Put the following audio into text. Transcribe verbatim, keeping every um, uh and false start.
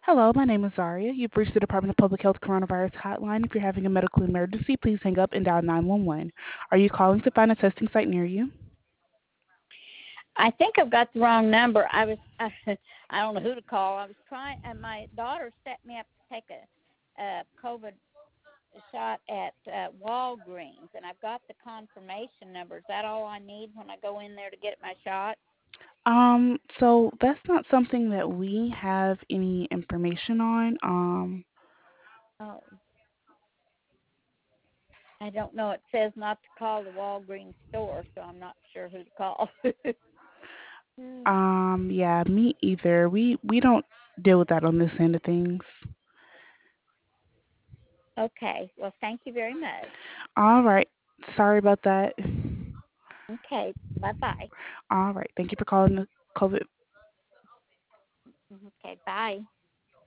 Hello, my name is Zaria. You've reached the Department of Public Health Coronavirus Hotline. If you're having a medical emergency, please hang up and dial nine one one. Are you calling to find a testing site near you? I think I've got the wrong number. I was I, I don't know who to call. I was trying, and my daughter set me up to take a, a COVID shot at uh, Walgreens, and I've got the confirmation number. Is that all I need when I go in there to get my shot? Um, so that's not something that we have any information on. Um, Oh, I don't know. It says not to call the Walgreens store, so I'm not sure who to call. um, yeah, me either. We we don't deal with that on this end of things. Okay. Well, thank you very much. All right. Sorry about that. Okay. Bye bye. All right. Thank you for calling the COVID. Okay. Bye.